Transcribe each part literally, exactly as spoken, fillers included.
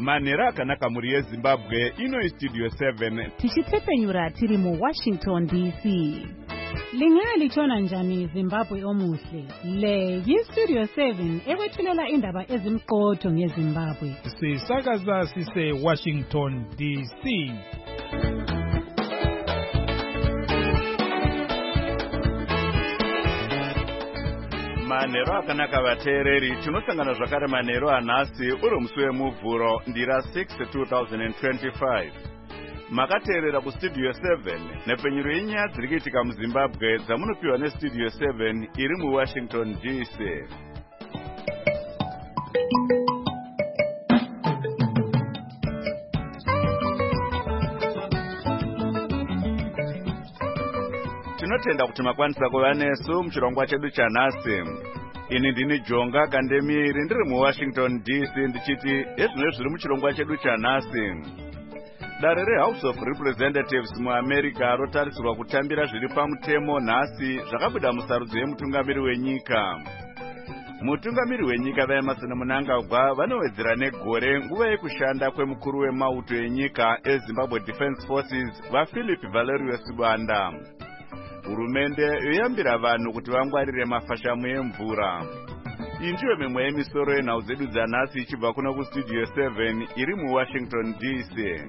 manhero akanaka mhuri yezimbabwe. Ino istudio seven tichitsepenyura tiri muwashington D C. Lingaya lichona njani Zimbabwe omuhle? Le yistudio seven ekwethulela indaba ezimqotho ngeZimbabwe. Sisakaza sise Washington D C. manhero akanaka vateereri, tinosangana zvakare manhero anhasi uri musi wemuvhuro ndira six two thousand twenty-five. Makateerera kustudio seven nepenyuro yenyaya dziri kuitika muZimbabwe dzamunopiwa nestudio seven iri muWashington D C. Tinotenda kuti makwanisa kuva nesu muchirongwa chedu chanhasi. Ini ndini Jonga Kandemiri ndiri muWashington D C ndichiti ezvino zviri muchirongwa chedu chanhasi. Dare reHouse of Representatives muAmerica rotarisirwa kutambira zviri pamutemo nhasi zvakabuda musarudzo yemutungamiri wenyika. Mutungamiri wenyika vaEmmerson Mnangagwa vanowedzera negore nguva yekushanda kwemukuru wemauto enyika eZimbabwe Defence Forces vaPhilip Valerius Banda. Hurumende yoyambira vanhu kuti vangwarire mafashamu emvura. Iyi ndiyo mimwe yemisoro yenhau dzedu dzanhasi ichibva kuno kustudio seven iri muWashington D C.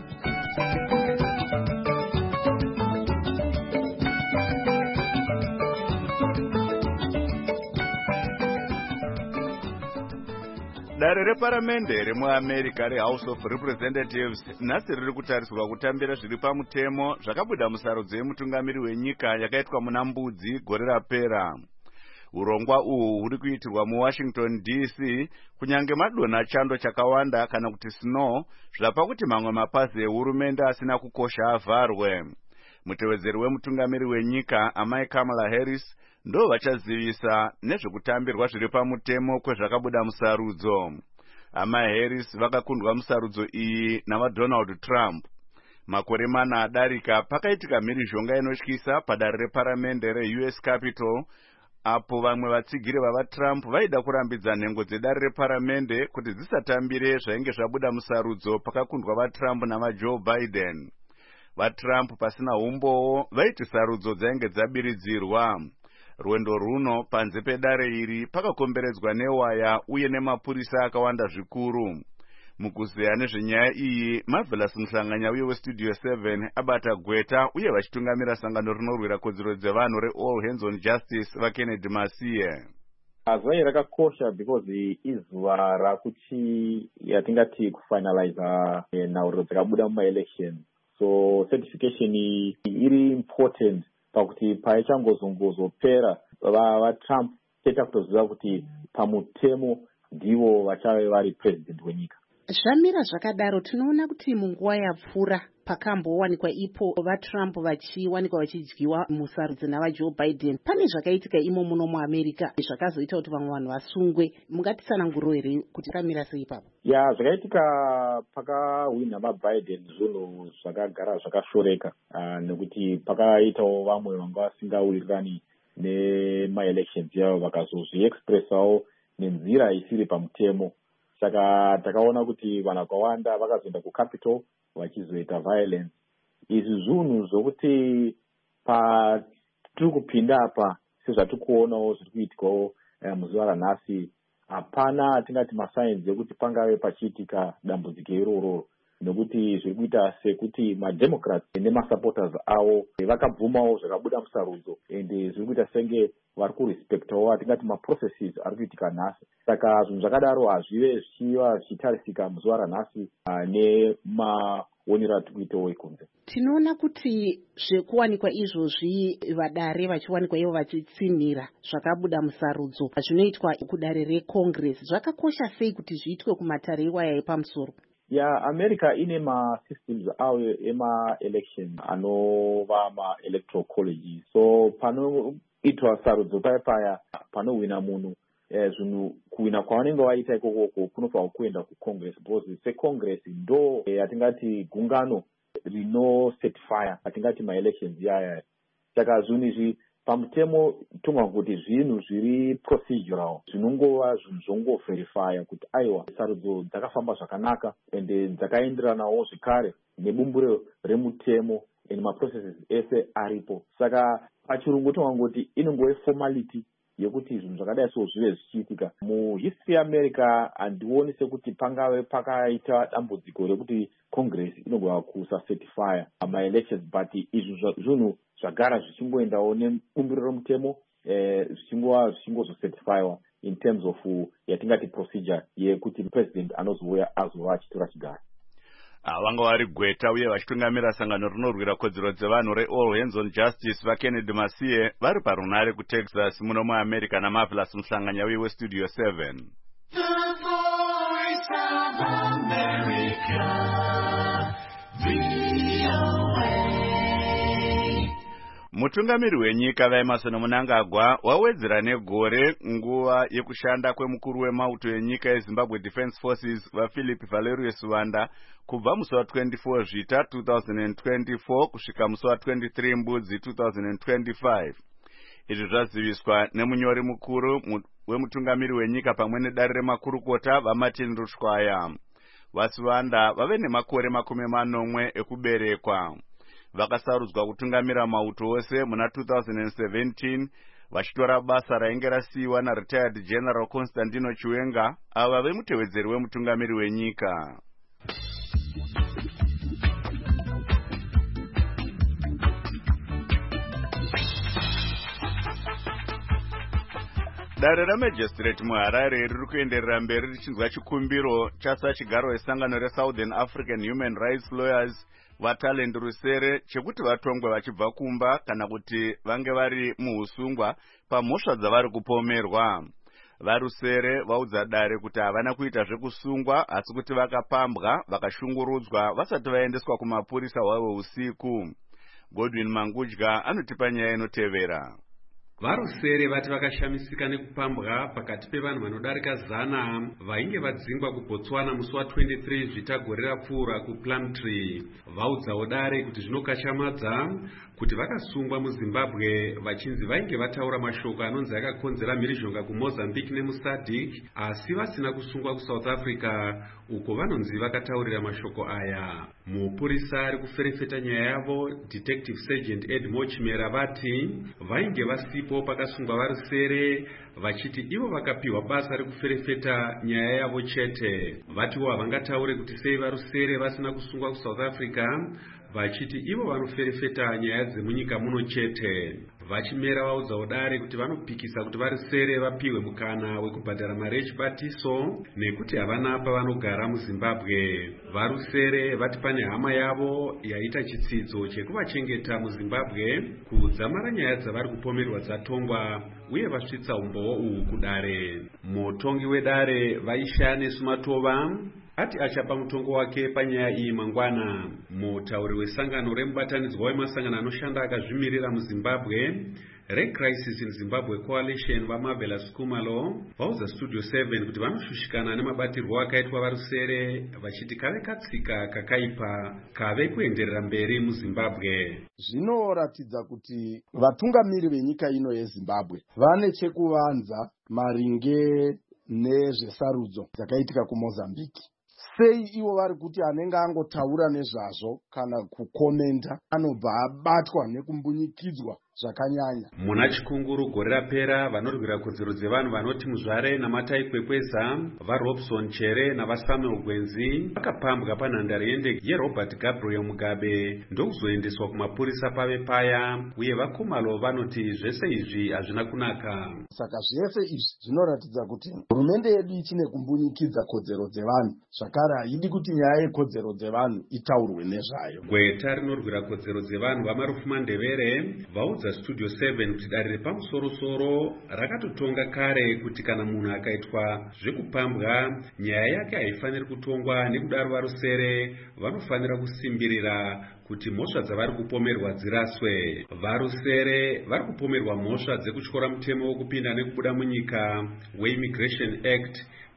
Dare reparamende remuAmerica reHouse of Representatives nhasi riri kutarisirwa kutambira zviri pamutemo zvakabuda musarudzo yemutungamiri wenyika yakaitwa muna Mbudzi gore rapera. Urongwa uhu huri kuitirwa muWashington D C kunyange madonha chando chakawanda kana kuti snow zvapa kuti mamwe mapazi ehurumende asina kukosha avharwe. Mutevedzeri wemutungamiri wenyika amai Kamala Harris ndo vachazivisa nezvekutambirwa zviri pamutemo kwezvakabuda musarudzo. Amai Harris vakakundwa musarudzo iyi navaDonald Trump. Makore mana adarika pakaitika mhirizhonga inotyisa padare reparamende reU S Capitol apo vamwe vatsigiri vavaTrump vaida kurambidza nhengo dzedare reparamende kuti dzisatambire zvainge zvabuda musarudzo pakakundwa vaTrump navaJoe Biden. VaTrump pasina umbowo vaiti sarudzo dzainge dzabiridzirwa. Rwendo runo panze pedare iri pakakomberedzwa newaya uye nemapurisa akawanda zvikuru. Mukuzeya nezvenyaya iyi, Marvelous Muhlanganya uye westudio seven abata gweta uye vachitungamira sangano rinorwira kodzero dzevanhu reAll Hands on Justice vaKennedy Masiye. Azai rakakosha because izuva rakuti yatingati kufinalize nhauriro dzakabuda mumaelection. So certification iri important pakuti paichangozongozopera vaTrump teta kutoziva kuti pamutemo ndivo vachave vari president wenyika. Zvamira zvakadaro tinoona kuti munguva yapfuura pakambowanikwa ipo vaTrump vachiwanikwa vachidyiwa musarudzo navaJoe Biden. Pane zvakaitika imo muno muAmerica zvakazoita kuti vamwe vanhu vasungwe. Mungatitsananguriro here kuti kamira sei ipapo? Ya, zvakaitika pakahwina vaBiden zvinhu zvakagara zvakashoreka uh, nekuti pakaitawo vamwe vanga vasingawirirani nemaelections yavo vakazozviexpressawo nenzira isiri pamutemo. Saka takaona kuti vanhu vakawanda vakazoenda kuCapitol vachizoita violence. Izvi zvinhu zvokuti patiri kupinda apa sezvatiri kuonawo zviri kuitikawo muzuva ranhasi hapana atingati masainzi ekuti pangave pachiitika dambudziko iroro, nekuti zviri kuita sekuti mademocrats nemasupporters avo vakabvumawo zvakabuda musarudzo ende zviri kuita senge vari kurespectawo atingati maprocesses ari kuitika nhasi. Saka zvinhu zvakadaro hazvive zvichiva zvichitarisika muzuva ranhasi nemaonero atiri kuitawo ekunze. Tinoona kuti zvekuwanikwa izvozvi vadare vachiwanikwa ivo vachitsinhira zvakabuda musarudzo zvinoitwa kudare reCongress zvakakosha sei kuti zviitwe kumatare ewaya yepamusoro? Ya, America ine ma-systems awo ema-election anova ma-electoral colleges. So panoitwa sarudzo paya paya panowina munhu eh, zvinhu kuwina kwavanenge vaita ikoko kunofanirwa kuenda kuCongress because seCongress ndo eh, atingati gungano rinocertifya atingati ma-elections yaya. Saka zvinhu izvi pamutemo tonga kuti zvinhu zviri procedural zvinongova zvinhu zvongoverifya kuti aiwa sarudzo dzakafamba zvakanaka ende dzakaenderanawo zvekare nebumbiro remutemo ende maprocesses ese aripo. Saka pachirungu tonga kuti inongove formality yekuti zvinhu zvakadai so zvive zvichiitika. Muhistory yeAmerica handioni sekuti pangave pakaita dambudziko rekuti Congress inogona kusacertifya ma-elections, but izvi zvinhu zvagara zvichingoendawo nebumbiro remutemo zvichingova zvichingozocertifywa in terms of yatingati procedure yekuti president anozouya azova achitora chigaro. Vanga vari gweta uye vachitungamira sangano rinorwira kodzero dzevanhu reAll Hands on Justice vaKennedy Masiye vari parunare kuTexas muno muAmerica naMarvelous Muhlanganya uye weStudio seven. The Voice of America, V O A. Mutungamiri wenyika vaEmmerson Mnangagwa wawedzera negore nguva yekushanda kwemukuru wemauto enyika yeZimbabwe Defense Forces vaPhilip Valerius Wanda kubva musi wa24 Zvita two thousand twenty-four kusvika musi wa23 Mbudzi two thousand twenty-five. Izvi zvaziviswa nemunyori mukuru wemutungamiri wenyika pamwe nedare remakurukota vaMartin Rushwaya. Vasi Wanda vave nemakore makumi manomwe ekuberekwa. Vakasarudzwa kutungamira mauto ose muna two thousand seventeen vachitora basa rainge rasiyiwa naRetired General Constantino Chiwenga ava vemutevedzeri wemutungamiri wenyika. Dare raMagistrate muHarare riri kuenderera mberi richinzwa chikumbiro chasachigaro wesangano reSouthern African Human Rights Lawyers vaTalent Rusere chekuti vatongwe vachibva kumba kana kuti vange vari muhusungwa pamhosva dzavari kupomerwa. VaRusere vaudza dare kuti havana kuita zvekusungwa asi kuti vakapambwa vakashungurudzwa vasati vaendeswa kumapurisa hwavo usiku. Godwin Mangudya anotipa nyaya inotevera. VaRusere vati vakashamisika nekupambwa pakati pevanhu vanodarika zana vainge vadzingwa kuBotswana musi wa23 Zvita gore rapfuura kuPlumtree. Vaudzawo dare kuti zvinokashamadza kuti vakasungwa muZimbabwe vachinzi vainge vataura mashoko anonzi akakonzera mhirizhonga kuMozambique nemuSADC asi vasina kusungwa kuSouth Africa uko vanonzi vakataurira mashoko aya. Mupurisa ari kuferefeta nyaya yavo Detective Sergeant Ed Mochimera vati vainge vasipo pakasungwa VaRusere vachiti ivo vakapiwa basa rekuferefeta nyaya yavo chete. Vatiwo havangataure kuti sei VaRusere vasina kusungwa kuSouth Africa vachiti ivo vanoferefeta nyaya dzemunyika muno chete. Vachimera vaudzawo dare kuti vanopikisa kuti VaRusere vapiwe mukana wekubhadhara mari yechibatiso nekuti havana pavanogara muZimbabwe. VaRusere vati pane hama yavo yaita chitsidzo chekuvachengeta muZimbabwe kudzamara nyaya dzavari kupomerwa dzatongwa uye vasvitsa umbowo uhu kudare. Mutongi wedare Vaishane Sumatova ati achapa mutongo wake panyaya iyi mangwana. Mutauri wesangano remubatanidzwa wemasangano anoshanda akazvimirira muZimbabwe Red Crisis in Zimbabwe Coalition vaMarvelous Kumalo vaudza Studio seven kuti vanoshushikana nemabatirwo akaitwa VaRusere vachiti kave katsika kakaipa kave kuenderera mberi muZimbabwe. Zvinoratidza kuti vatungamiri venyika ino yeZimbabwe vane chekuvanza maringe nezvesarudzo dzakaitika kuMozambique. Sei ivo vari kuti anenge angotaura nezvazvo kana kukomenta anobva abatwa nekumbunyikidzwa zvakanyanya. Muna chikunguru gore rapera vanorwira kodzero dzevanhu vanoti Muzvare naMatai Kwekweza, vaRobson Chere navaSamuel Gwenzi vakapambwa panhandare yendege yeRobert Gabriel Mugabe ndokuzoendeswa kumapurisa pave paya uye vaKumalo vanoti zvese izvi hazvina kunaka. Saka zvese izvi zvinoratidza kuti hurumende yedu ichine kumbunyikidza kodzero dzevanhu zvakare haidi kuti nyaya yekodzero dzevanhu itaurwe nezvayo. Gweta rinorwira kodzero dzevanhu vaMarufu Mandevere vaudza Studio seven kuti dare repamusoro-soro rakatotonga kare kuti kana munhu akaitwa zvekupambwa nyaya yake haifaniri kutongwa, nekudaro VaRusere vanofanira kusimbirira kuti mhosva dzavari kupomerwa dziraswe. VaRusere vari kupomerwa mhosva dzekutyora mutemo wokupinda nekubuda munyika weImmigration Act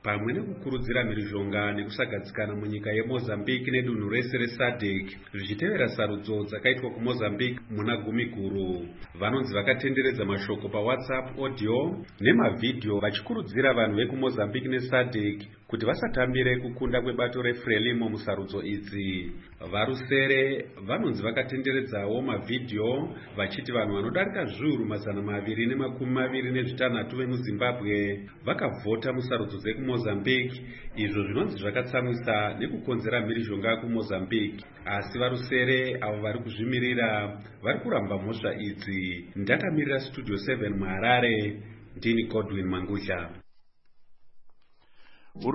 pamwe nekukurudzira mhirizhonga nekusagadzikana munyika yeMozambique nedunhu rese resadek zvichitevera sarudzo dzakaitwa kuMozambique muna gumi guru. Vanonzi vakatenderedza mashoko paWhatsApp audio nemavhidhiyo vachikurudzira vanhu vekuMozambique nesadek kuti vasatambire kukunda kwebato reFrelimo musarudzo idzi. Varusere vanonzi vakatenderedzawo mavhidhiyo vachiti vanhu vanodarika zviuru mazana maviri nemakumi maviri nezvitanhatu vemuZimbabwe vakavhota musarudzo dzekuMozambique, izvo zvinonzi zvakatsamwisa nekukonzera mhirizhonga kuMozambique. Asi varusere avo vari kuzvimirira vari kuramba mhosva idzi. Ndakamirira Studio seven muHarare, ndini Godwin Mangusha. Ur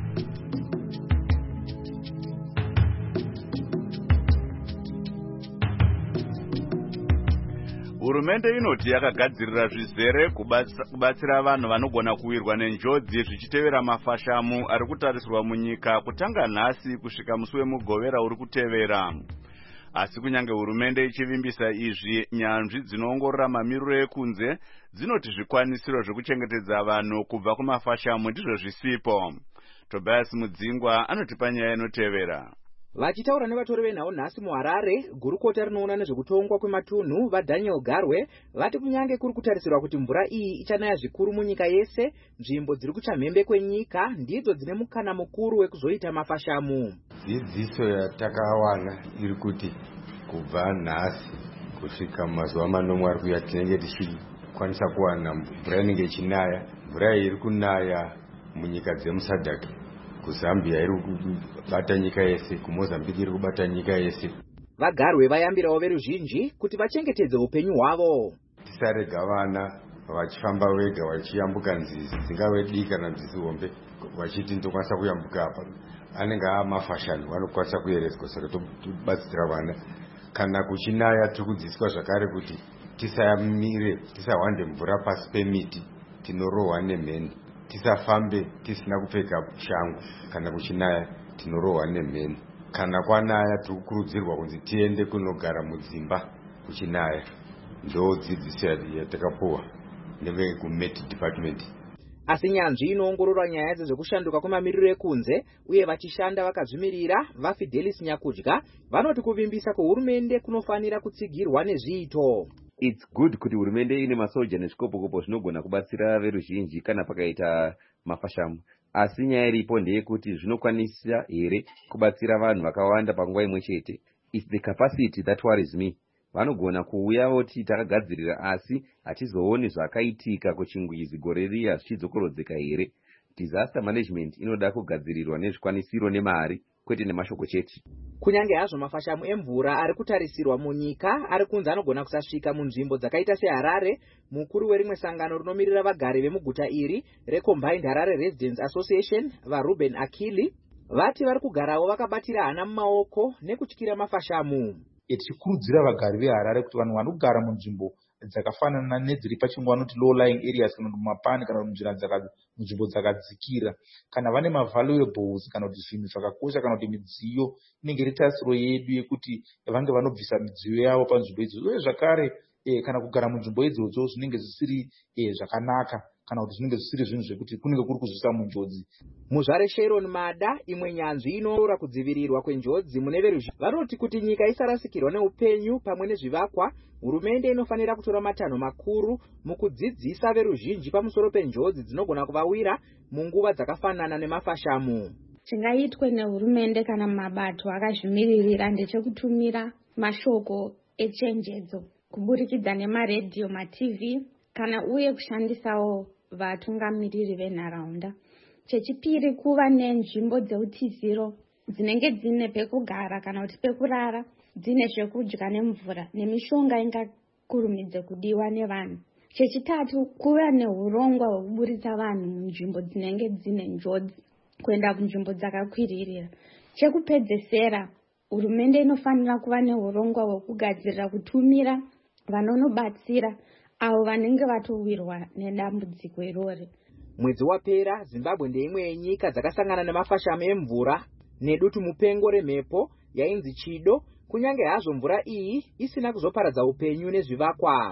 Hurumende inoti yakagadzirira zvizere kubatsira vanhu vanogona kuwirwa nenjodzi zvichitevera mafashamu ari kutarisirwa munyika kutanga nhasi kusvika musi wemugovera uri kutevera. Asi kunyange hurumende ichivimbisa izvi, nyanzvi dzinoongorora mamiriro ekunze dzinoti zvikwanisiro zvekuchengetedza vanhu kubva kumafashamu ndizvo zvisipo. Tobias Mudzingwa anotipa nyaya inotevera. Vachitaura nevatori venhau nhasi muHarare, gurukota rinoona nezvekutongwa kwematunhu vaDaniel Garwe vati kunyange kuri kutarisirwa kuti mvura iyi ichanaya zvikuru munyika yese, nzvimbo dziri kuchamhembe kwenyika ndidzo dzine mukana mukuru wekuzoita mafashamu. Dzidziso yatakawana iri kuti kubva nhasi kusvika mazuva manomwe ari kuuya tinenge tichikwanisa kuwana mvura inenge ichinaya. Mvura iyi iri kunaya munyika dzemusadhaki. kuZambia iri kubata nyika yese, kuMozambique iri kubata nyika yese. Vagarwe vayambirawo veruzhinji kuti vachengetedze upenyu hwavo. Tisarega vana vachifamba vega vachiyambuka nzizi dzingave diki kana nzizi hombe vachiti ndokwanisa kuyambuka apa. Anenge amafashani vanokwanisa kuyeredzwa, saka tobatsira vana. Kana kuchinaya tiri kudzidziswa zvakare kuti tisayamire, tisawande mvura pasi pemiti, tinorohwa nemheni. Tisafambe tisina kupfeka shangu kana kuchinaya, tinorohwa nemheni. Kana kwanaya tiri kukurudzirwa kunzi tiende kunogara mudzimba kuchinaya. Ndo dzidziso yatakapuwa nevekuMet Department. Asi nyanzvi inoongorora nyaya dzezvekushanduka kwemamiriro ekunze uye vachishanda vakazvimirira vaFidelis Nyakudya vanoti kuvimbisa kwehurumende kunofanira kutsigirwa nezviito. It's good kuti hurumende ine masoja nezvikopokopo zvinogona kubatsira veruzhinji kana pakaita mafashamu. Asi nyaya iripo ndeyekuti zvinokwanisa here kubatsira vanhu vakawanda panguva imwe chete. It's the capacity that worries me. Vanogona kuuya voti takagadzirira asi hatizooni zvakaitika kuchingwizi gore riya zvichidzokorodzeka here. Disaster management inoda kugadzirirwa nezvikwanisiro nemari, kwete nemashoko chete. Kunyange hazvo mafashamu emvura ari kutarisirwa munyika ari kunzi anogona kusasvika munzvimbo dzakaita seHarare, mukuru werimwe sangano rinomirira vagari vemuguta iri reCombined Harare Residents Association, vaRuben Akili, vati vari kugarawo vakabatira hana mumaoko nekutyira mafashamu. Tichikurudzira vagari veHarare kuti vanhu vanogara munzvimbo dzakafanana nedziri pachingwa anoti low lying areas kana mumapani kana munzvimbo dzakadzikira, kana vane mavaluables kana kuti zvinhu zvakakosha kana kuti midziyo inenge iri tasiro yedu yekuti vange vanobvisa midziyo yavo panzvimbo idzodzo. Uye zvakare kana kugara munzvimbo idzodzo zvinenge zvisiri zvakanaka kana kuti zvinenge zvisiri zvinhu zvekuti kunenge kuri kuzvisa munjodzi. Muzvare Sharon Mada, imwe nyanzvi inoora kudzivirirwa kwenjodzi mune veruzhinji, vanoti kuti nyika isarasikirwa neupenyu pamwe nezvivakwa, hurumende inofanira kutora matanho makuru mukudzidzisa veruzhinji pamusoro penjodzi dzinogona kuvawira munguva dzakafanana nemafashamu. Chingaitwe nehurumende kana mabato akazvimiririra ndechekutumira mashoko echenjedzo kuburikidza nemaredhiyo, maTV kana uye kushandisawo vatungamiriri venharaunda. Chechipiri, kuva nenzvimbo dzeutiziro dzinenge dzine pekugara kana kuti pekurara, dzine zvekudya nemvura nemishonga ingakurumidze kudiwa nevanhu. Chechitatu, kuva nehurongwa hwekuburitsa vanhu munzvimbo dzinenge dzine njodzi kuenda kunzvimbo dzakakwiririra. Chekupedzesera, hurumende inofanira kuva nehurongwa hwekugadzirira kutumira vanonobatsira avo vanenge vatowirwa nedambudziko irori. Mwedzi wapera, Zimbabwe ndeimwe yenyika dzakasangana nemafashamu emvura nedutu mupengo remhepo yainzi Chido, kunyange hazvo mvura iyi isina kuzoparadza upenyu nezvivakwa.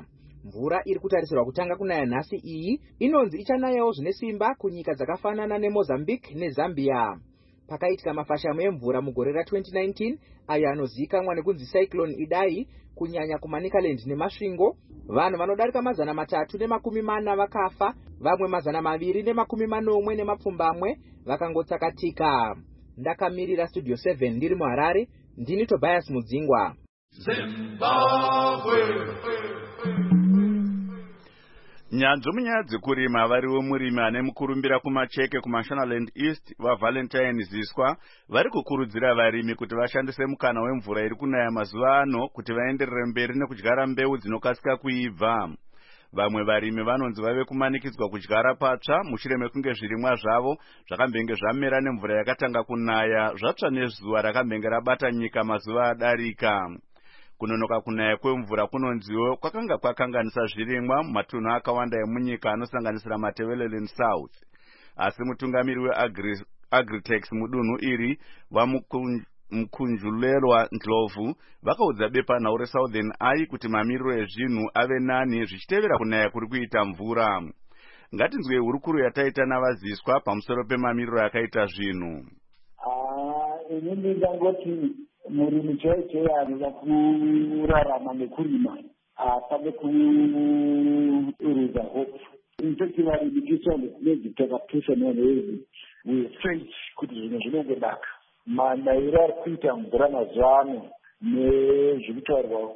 mvura iri kutarisirwa kutanga kunaya nhasi iyi inonzi ichanayawo zvine simba kunyika dzakafanana neMozambique neZambia. Pakaitika mafashamu emvura mugore ra twenty nineteen ayo anozivikanwa nekunzi Cyclone Idai kunyanya kuManicaland neMasvingo, vanhu vanodarika mazana matatu nemakumi mana vakafa, vamwe mazana maviri nemakumi manomwe nemapfumbamwe vakangotsakatika. Ndakamirira Studio seven ndiri muHarare, ndini Tobias Mudzingwa. Zimbabwe. Nyanzvi munyaya dzekurima variwo murimi ane mukurumbira kumacheke kuMashonaland East vaValentine Ziswa vari kukurudzira varimi kuti vashandise mukana wemvura iri kunaya mazuva ano kuti vaenderere mberi nekudyara mbeu dzinokasika kuibva. Vamwe varimi vanonzi vave kumanikidzwa kudyara patsva mushure mekunge zvirimwa zvavo zvakambenge zvamera nemvura yakatanga kunaya zvatsva nezuva rakambenge rabata nyika mazuva adarika. Kunonoka kunaya kwemvura kunonziwo kwakanga kwakanganisa zvirimwa mumatunhu akawanda emunyika anosanganisira Matabeleland South. Asi mutungamiri weAgritex mudunhu iri vamukunjulelwa Ndlovu vakaudza bepanhau reSouthern Eye kuti mamiriro ezvinhu ave nani zvichitevera kunaya kuri kuita mvura. Ngatinzwe hurukuro yataita navaziswa pamusoro pemamiriro yakaita zvinhu. Inini ndangoti murimi chaicho anoda kurarama nekurima apane kuruza hope. Infekti varimi tisone kunezi takapisa nehezi wefench kuti zvinhu zvinongodaka. Manairo ari kuita mvura mazuva ano nezvirikutaurwa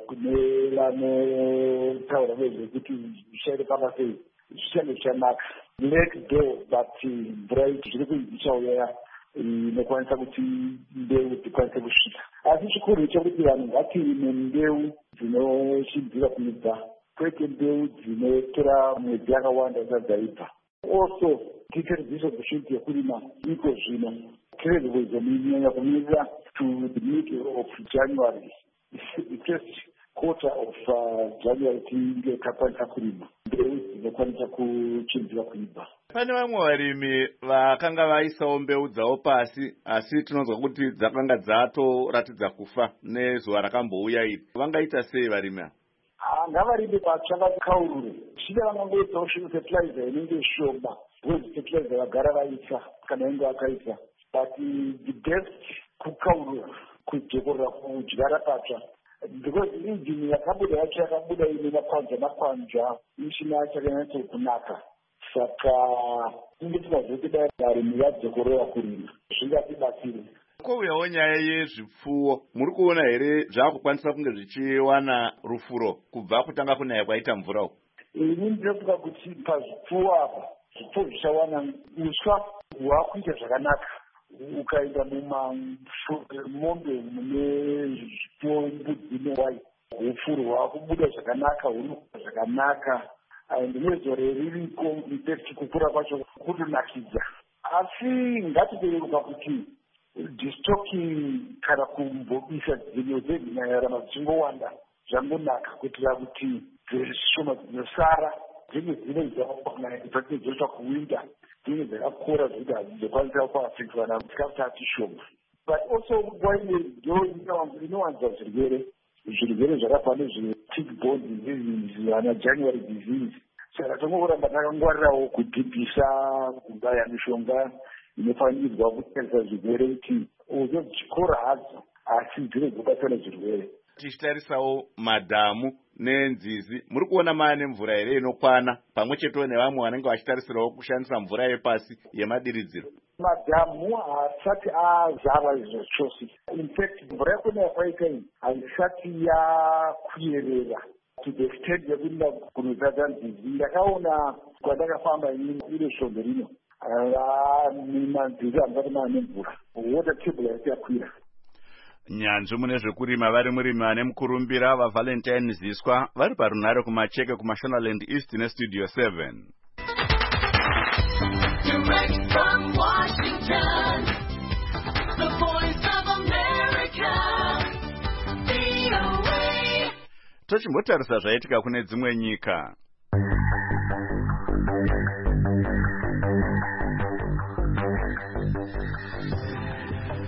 nevanotaura nezvekuti zvichaite pamba sei zvichange zvichanaka. Let go but mvura idzi zviri kuichauya inokwanisa kuti mbeu dzikwanise kusvika. Asi chikuru chekuti vanhu ngatirime mbeu dzinoshidzira kuibva kwete mbeu dzinotora mwedzi yakawanda isati dzaibva. Also titeredziso kushuti yekurima iko zvino tirizo minyanya kumirira to the middle of January, the first quarter of uh, January tinge takwanisa kurima mbeu dzinokwanisa kuchinjira kuibva. Pane vamwe varimi vakanga vaisawo mbeu dzavo pasi asi tinonzwa kuti dzakanga dzatoratidza kufa nezuva rakambouya iri. Vangaita sei varimi ava? Ngavarimi patsva vakaurure. Shida vangangoitawo fertilizer inenge shoma. Wezi fertilizer vagara vaisa kana inge vakaisa. But the best kukaurura kudzokorera kudyara patsva. Because injini yakabuda yacho yakabuda ine makwanja makwanja ishina chakanyatso kunaka. Saka tinge tikazoti dai varimi vadzokorera kurima zvingatibatsire. Kwouyawo nyaya yezvipfuwo, muri kuona here zvakukwanisa kunge zvichiwana rufuro kubva kutanga kunaya kwaita mvura uku? Ini ndinofunga kuti pazvipfuwo apa zvipfuwo zvichawana uswa hwakuita zvakanaka. Ukaenda mumamombe mune zvipfuwo mbudzi newai ufuro hwakubuda zvakanaka hunokuda zvakanaka. Ndinezore ririko mupeti kukura kwacho kutonakidza. Asi ngatibereruka kuti distocking kana kumbobisa dzinyo dzedzinyayarama dzichingowanda zvangonaka kuitira kuti dzishoma dzinosara dzinge dzine dzoita kuwinda dzinge dzakakora zvekuti hadzizokwanisa kuafekta vana chikafu chachishoma. But also nguva ine ndo inowanza zvirwere zvirwere zvakafanana nezvetick-borne diseases ana January disease. Saka tongoramba takangwarirawo kudhibhisa kubaya mishonga inofanirwa kutarisa zvirwere kuti uzo dzichikora hadzo asi dzine dzobatana zvirwere. Tichitarisawo madhamu nenzizi, muri kuona maane mvura here inokwana pamwe chetewo nevamwe vanenge vachitarisirawo kushandisa mvura yepasi yemadiridziro? Madhamu haasati azara izvo chose. In fact mvura yakunaya kwaita iyi haisati yakuyerera to the extent yekuenda kunozadza nzizi. Ndakaona kwandakafamba inini iro shombe rino manzizi hamsati maane mvura, water table haisi yakwira. Nyanzvi mune zvekurima vari murimi ane mukurumbira vaValentine Ziswa vari parunhare kumacheke kuMashonaland East neStudio seven. Direct from Washington, the voice of America, V O A. Tochimbotarisa zvaitika kune dzimwe nyika.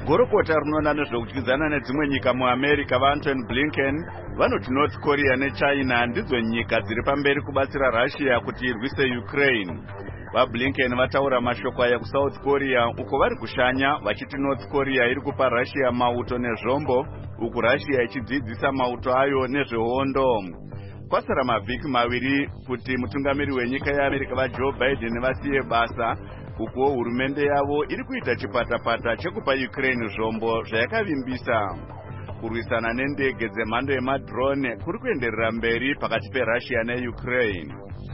gorokota rinoona nezvekudyidzana nedzimwe nyika muamerica vaantony blinken vanoti north korea nechina ndidzo nyika dziri pamberi kubatsira russia kuti irwise ukraine. vablinken vataura mashoko aya kusouth korea uko vari kushanya vachiti north korea iri kupa russia mauto nezvombo uku russia ichidzidzisa mauto ayo nezvehondo. kwasara mavhiki maviri kuti mutungamiri wenyika yeamerica vajoe biden vasiye basa ukuwo hurumende yavo iri kuita chipatapata chekupa ukraine zvombo zvayakavimbisa. kurwisana nendege dzemhando yemadrone kuri kuenderera mberi pakati perussia neukraine.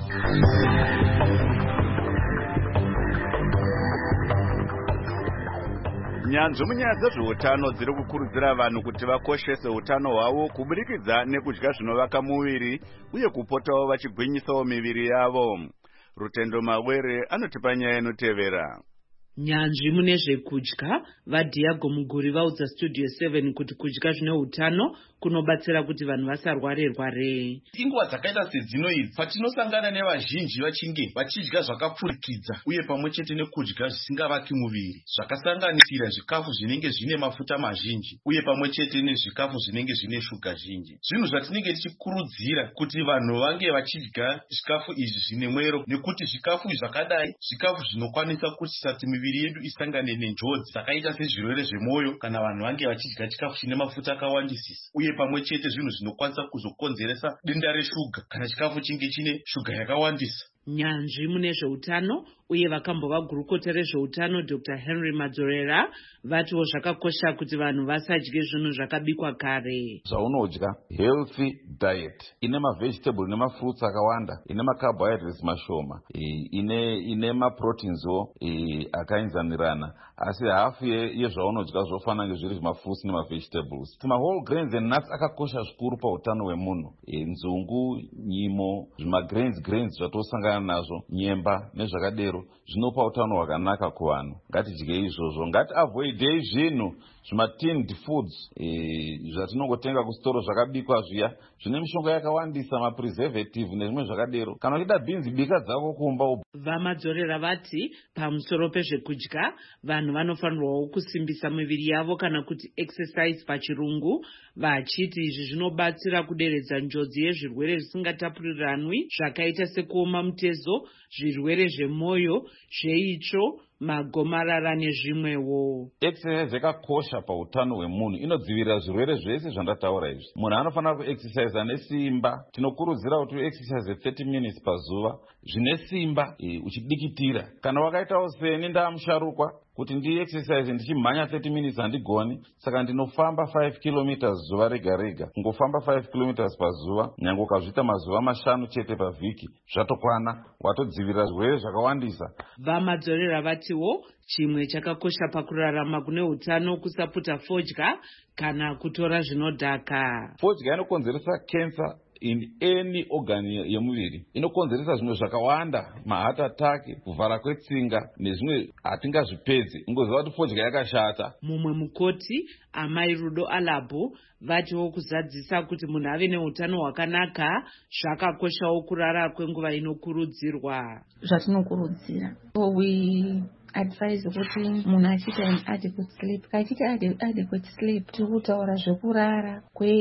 nyanzvi munyaya dzezveutano dziri kukurudzira vanhu kuti vakoshese utano hwavo kuburikidza nekudya zvinovaka muviri uye kupotawo vachigwinyisawo miviri yavo. Rutendo Mawere anotipa nyaya inotevera. nyanzvi mune zvekudya vadhiago muguri vaudza studio seven kuti kudya zvine utano kunobatsira kuti vanhu vasarware rware. Inguva dzakaita sedzino idzi patinosangana nevazhinji vachinge vachidya zvakapfurikidza uye pamwe chete nekudya zvisingavaki muviri zvakasanganisira zvikafu zvinenge zvine mafuta mazhinji uye pamwe chete nezvikafu zvinenge zvine shuga zhinji. Zvinhu zvatinenge tichikurudzira kuti vanhu vange vachidya zvikafu izvi zvine mwero nekuti zvikafu zvakadai zvikafu zvinokwanisa kuitisa kuti miviri yedu isangane nenjodzi dzakaita sezvirwere zvemwoyo kana vanhu vange vachidya chikafu chine mafuta akawandisisa uye pamwe chete zvinhu zvinokwanisa kuzokonzeresa denda reshuga kana chikafu chinge chine shuga yakawandisa. nyanzvi mune zveutano uye vakambova gurukota rezveutano Dr Henry Madzorera vatiwo zvakakosha kuti vanhu vasadye zvinhu zvakabikwa kare. Zvaunodya healthy diet ine mavegetable ine mafruits akawanda ine macarbohydrates mashoma ine ine maproteinso akainzanirana asi hafu yezvaunodya zvofanira kunge zviri mafruits nemavegetables. Whole grains and nuts akakosha zvikuru pautano hwemunhu. Nzungu, nyimo, zvimagrains grains zvatosangana nazvo, nyemba nezvakadero zvinopa utano hwakanaka kuvanhu. Ngatidye izvozvo. Ngatiavoidei zvinhu zvimatinned foods zvatinongotenga kusitoro zvakabikwa zviya zvine mishonga yakawandisa mapreservative nezvimwe zvakadero. Kana uchida beans bika dzako kumba. Vamadzorera vati pamusoro pezvekudya vanhu vanofanirwawo kusimbisa miviri yavo kana kuti exercise pachirungu vachiti izvi zvinobatsira kuderedza njodzi yezvirwere zvisingatapuriranwi zvakaita sekuoma mutezo, zvirwere zvemwoyo, zveitsvo, magomarara nezvimwewo. Exercise yakakosha pautano hwemunhu, inodzivirira zvirwere zvese zvandataura izvi. Munhu anofanira kuexercise nesimba. Tinokurudzira kuti uexercise thirty minutes pazuva zvine simba e, uchidikitira. Kana wakaitawo seni ndamusharukwa kuti ndi exercise ndichimhanya thirty minutes handigoni, saka ndinofamba five kilometers zuva rega rega. Ngofamba five kilometers pazuva, nyange ukazviita mazuva mashanu chete pavhiki, zvatokwana, watodzivirira zvirwere zvakawandisa. Vamadzorera vatiwo chimwe chakakosha pakurarama kune utano kusaputa fodya kana kutora zvinodhaka. Fodya inokonzeresa cancer in any organ yemuviri. Inokonzeresa zvimwe zvakawanda, maheart attack, kuvhara kwetsinga nezvimwe hatingazvipedzi. Ingoziva kuti fodya yakashata. Mumwe mukoti Amai Rudo Alabo vatiwo kuzadzisa kuti munhu ave neutano hwakanaka zvakakoshawo kurara kwenguva inokurudzirwa. Zvatinokurudzira. So we advise kuti munhu achiita an adequate sleep. Kachiita adequate sleep tikutaura zvekurara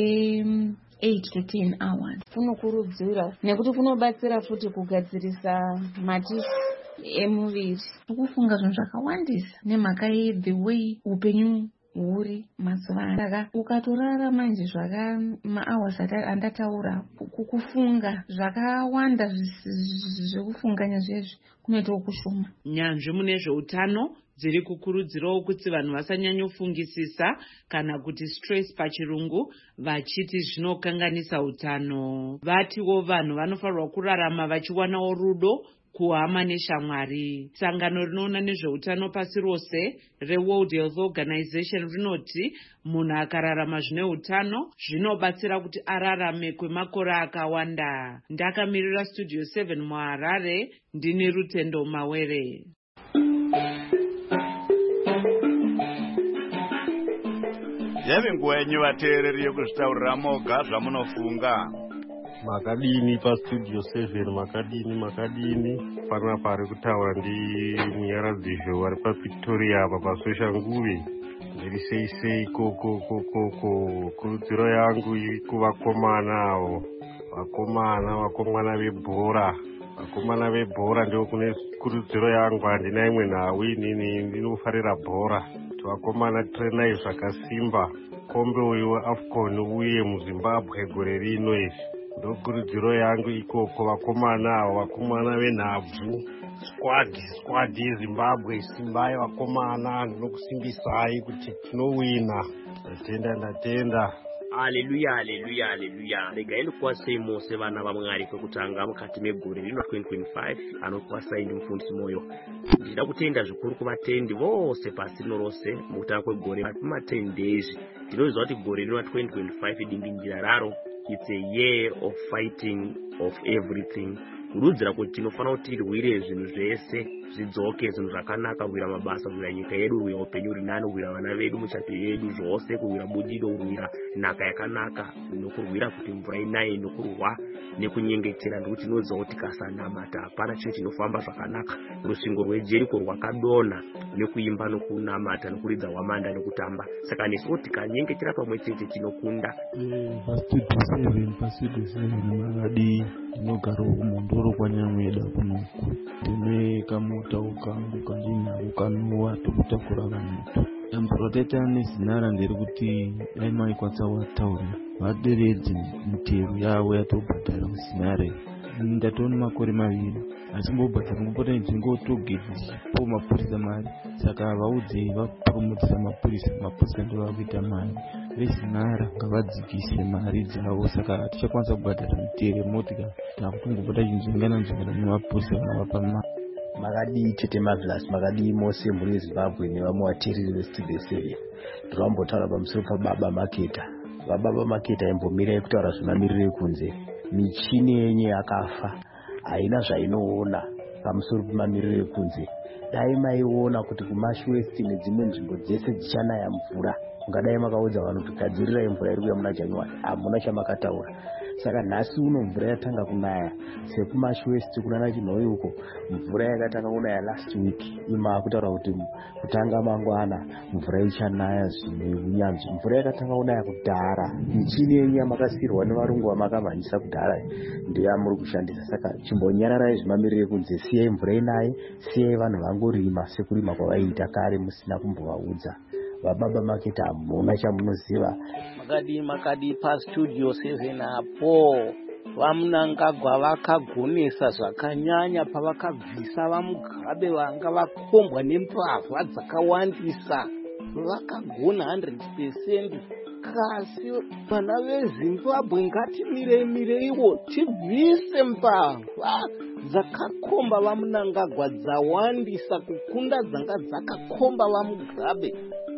kwe eight to ten hours. Kunokurudzira nekuti kunobatsira futi kugadzirisa matishu emuviri. Kufunga zvinhu zvakawandisa nemhaka ye the way upenyu huri mazuva ano. Ukatorara manje zvaka mahours andataura kufunga zvakawanda zvekufunganya zvezvi kunoitawo kushoma. Nyanzvi mune zveutano dziri kukurudzirawo kuti vanhu vasanyanyofungisisa kana kuti stress pachirungu vachiti zvinokanganisa utano. Vatiwo vanhu vanofanirwa kurarama vachiwanawo rudo kuhama neshamwari. Sangano rinoona nezveutano pasi rose reWorld Health Organization rinoti munhu akararama zvine utano zvinobatsira kuti ararame kwemakore akawanda. Ndakamirira Studio seven muHarare, ndini Rutendo Mawere. Yave nguva yenyu vateereri yokuzvitaurira moga zvamunofunga. Makadini paStudio seven, makadini makadini panapa ari kutaura ndi Munyaradzizho ari paVictoria apa pasosha nguve. ndiri sei sei koko koko kurudziro yangu kuvakomana avo vakomana vakomana vebhora vakomana vebhora ndio kune kurudziro yangu. Handina imwe nhau inini, ndinofarira bhora. Vakomana trenai zvakasimba kombe uyu weAfcon uye muZimbabwe gore rino. Izvi ndo kurudziro yangu ikoko. Vakomana avo vakomana venhabvu, squad squad yeZimbabwe, simbai vakomana, ndinokusimbisai kuti tinowina. Ndatenda ndatenda. Haleluya, haleluya, haleluya. Regai ndikwasei mose vana vaMwari kwekutanga mukati megore rino twenty twenty-five. Anokwasai ndi mufundisi moyo. Ndida kutenda zvikuru kuvatendi vose pasi rino rose mukutanga kwegore pama ten days. Ndinoziva kuti gore rino twenty twenty-five dinginjira raro, it's a year of fighting of everything. Kurudzira kuti tinofanira kuti tirwire zvinhu zvese zvidzoke, zvinhu zvakanaka, kuwira mabasa, kuwira nyika yedu, kuwira upenyu huri nani, kuwira vana vedu, muchato yedu, zvose, kuwira budido, kuwira nhaka yakanaka, nokurwira kuti mvura inaye, nokurwa nekunyengetera. Ndikuti tinoziva kuti kasanamata hapana chinhu chinofamba zvakanaka. Rusvingo rweJeriko rwakadonha nekuimba, nokunamata, nokuridza hwamanda, nokutamba. Saka nesuwo tikanyengetera pamwe chete tinokunda. Pastudio seven, pastudio seven makadi ndinogara kumondoro kwanyamweda kunoku. Ndine kamuta ukangu kanjinako kanuwa tokutakura vanhu. Emproteta nezinara ndiri kuti dai maikwatsa wataura vaderedze mitero yavo yatobhadhara kuzinare. Ndatona makore maviri asimbobhadhara ngopota ndingotogetipo mapurisa mari, saka vaudze vapromotisa mapurisa, mapurisa ndo vakuita mari. Vezinara ngavadzikise mari dzavo, saka tichakwanisa kubhadhara mitero yemotika. Takutongopota chinzvingana nzvingana nemapurisa vanavapa mari. Makadi Tete Marvelous, makadi mose muri weZimbabwe nevamwe vateereri veStudio seven. Tinombotaura pamusoro paBaba Maketa. Baba Maketa imbomirai kutaura zvemamiriro ekunze. Michini yenye yakafa, haina zvainoona pamusoro pemamiriro ekunze. Dai maiona kuti kuMash West nedzimwe nzvimbo dzese dzichanaya mvura, kungadai makaudza vanhu kuti gadzirirai mvura iri kuuya muna January, hamuna chamakataura. Saka nhasi uno mvura yatanga kunaya sekuMash West kunana Chinhoyi uko, mvura yakatanga kunaya last week. Ima kutaura kuti kutanga mangwana mvura ichanaya zvine unyanzvi. Mvura yakatanga kunaya kudhara. Michini yenyu yamakasirwa nevarungu vamakamhanyisa kudhara ndiyo yamuri kushandisa. Saka chimbonyararai zvemamiriro ekunze, siyai mvura inaye, siyai vanhu vangorima sekurima kwavaiita kare musina kumbovaudza. Baba Maketa hamuna chamunoziva. Makadi makadi paStudio seven apo vaMnangagwa vakagonesa zvakanyanya pavakabvisa vaMugabe vanga vakombwa nembavha dzakawandisa. Vakagona one hundred percent. Kasi vana veZimbabwe ngatimirei mireiwo tibvise mbavha dzakakomba vaMnangagwa dzawandisa kukunda dzanga dzakakomba vaMugabe.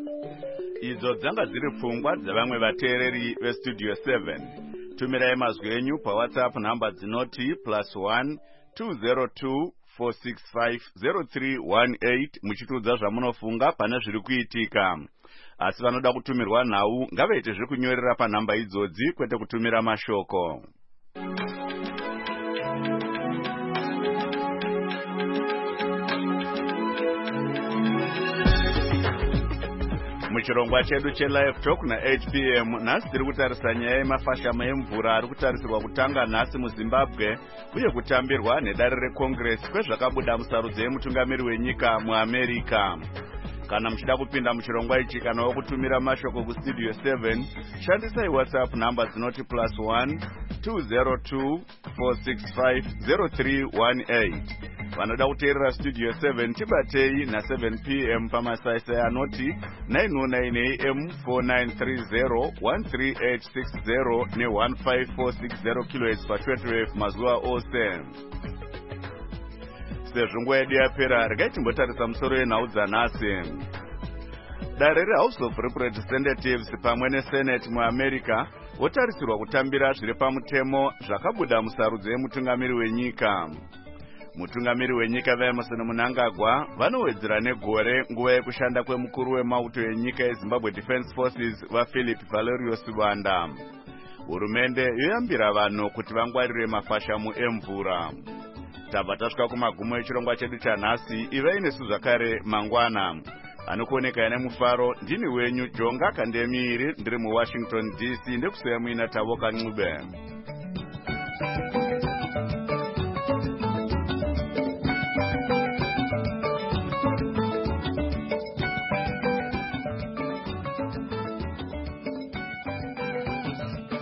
Idzo dzanga dziri pfungwa dzavamwe vateereri veStudio seven. Tumirai mazwi enyu paWhatsApp namba dzinoti plus one two zero two four six five zero three one eight muchitiudza zvamunofunga pane zviri kuitika. Asi vanoda kutumirwa nhau ngavaite zvekunyorera panhamba idzodzi kwete kutumira mashoko. Muchirongwa chedu cheLive Talk na eight p m nhasi tiri kutarisa nyaya yemafashamo emvura ari kutarisirwa kutanga nhasi muZimbabwe uye kutambirwa nedare reCongress kwezvakabuda musarudzo yemutungamiri wenyika muAmerica. Kana muchida kupinda muchirongwa ichi kana wokutumira mashoko kuStudio seven, shandisai WhatsApp namba dzinoti plus one two zero two four six five zero three one eight. Vanoda kuteerera Studio seven tibatei na seven p m pamasaisai anoti nine oh nine a m four nine three zero one three eight six zero ne one five four six zero kilohertz patwetwef mazuva ose. Sezvo nguva yedu yapera, regai timbotarisa musoro yenhau dzanhasi. Dare reHouse of Representatives pamwe neSenate muAmerica votarisirwa kutambira zviri pamutemo zvakabuda musarudzo yemutungamiri wenyika. Mutungamiri wenyika Emerson Mnangagwa vanowedzera negore nguva yekushanda kwemukuru wemauto enyika yeZimbabwe Defense Forces vaPhilip Valerius Banda. Hurumende yoyambira vanhu kuti vangwarire mafashamu emvura. Tabva tasvika kumagumo echirongwa chedu chanhasi. Ivai nesu zvakare mangwana. anokuoneka yana mufaro ndini wenyu Jonga Kandemiri ndiri muWashington D C ndekuseya muina Tavoka Ncube.